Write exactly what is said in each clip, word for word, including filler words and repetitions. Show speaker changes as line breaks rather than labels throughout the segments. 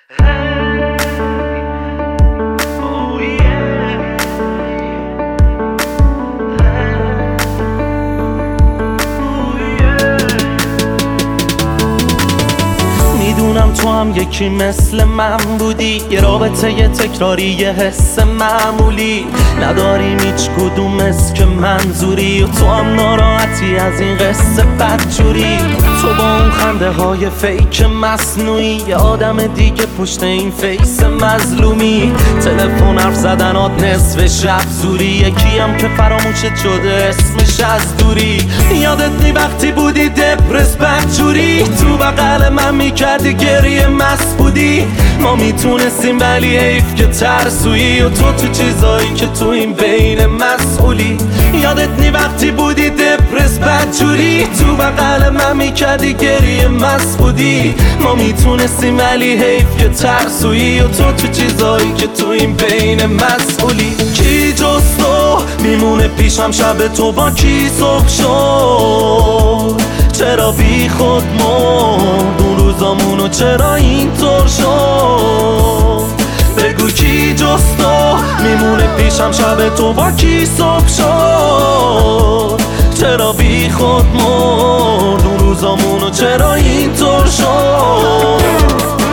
میدونم تو هم یکی مثل من بودی، یه رابطه یه تکراری، یه حس معمولی نداریم هیچ کدوم اسم منظوری، و تو هم ناراحتی از این قصه بدجوری. تو با اون خنده های فیک مصنوعی، یه آدم دیگه پشت این فیس مظلومی. تلفن حرف زدنات نصف شب زوری، یکی هم که فراموشت شده اسمش از دوری. یادت نی وقتی بودی دپرس بدجوری، تو بغل من میکردی گریه مست بودی. ما میتونستیم ولی حیف که ترسویی، و تو تو چیزایی که تو این بین مسئولی. یادت نی وقتی بودی دپرس بدجوری، تو بغل من میکردی گریه مست بودی. ما میتونستیم ولی حیف که ترسویی، و تو تو چیزایی که تو این بین مسئولی. کی جز تو میمونه پیشم شب تو با کی صبح شد؟ چرا بی خود مرد اون روزامونو، چرا اینطور شد؟ بگو کی جز تو میمونه پیشم شب تو با کی صبح شد؟ چرا بی خود مرد اون روزامونو، چرا اینطور شد؟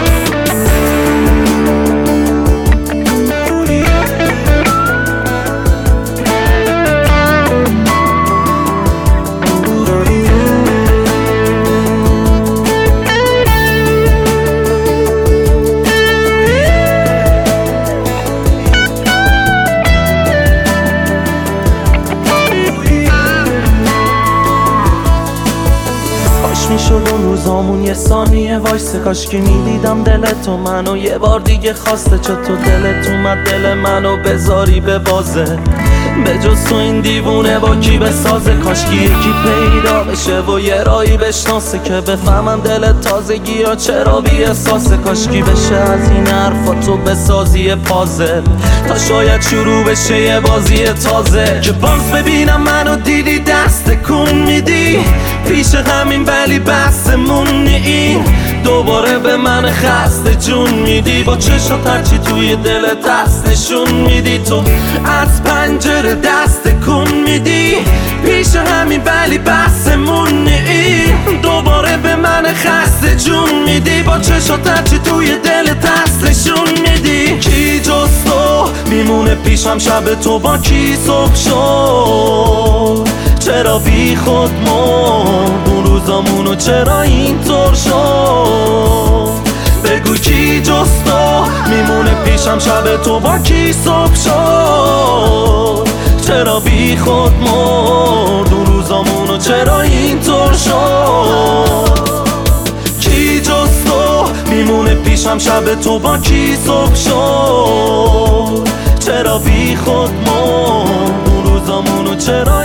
میشد اون روزامون یه ثانیه وایسه، کاش که میدیدم دلتو منو یه بار دیگه خواسته. چطور دلت اومد دل منو بذاری به بازه؟ به جز تو این دیوونه با کی بسازه؟ کاش که یکی پیدا بشه و یه رایی بشناسه، که بفهمم دلت تازگی یا چرا بی احساسه. کاش کی بشه از این حرفا تو بسازی پازل، تا شاید شروع بشه یه بازی تازه. که باز ببینم منو دیدی دست کن میدی پیش همین، ولی بحثمون این دوباره به من خسته جون میدی. با چشات هرچی توی دلت هست نشون میدی، تو از پنجره دست کن میدی پیش همین، ولی بحثمون این دوباره به من خسته جون میدی. با چشات هرچی توی دلت هست نشون میدی. کی جز تو میمونه پیشم شب تو با کی صبح شد؟ چرا بی خود مرد اون روزامونو، چرا اینطور شد؟ بگو کی جز تو میمونه پیشم شب تو با کی صبح شد؟ چرا بی خود مرد اون روزامونو، چرا اینطور شد؟ کی جز تو میمونه پیشم شب تو با کی صبح شد؟ چرا بی خود مرد اون روزامونو، چرا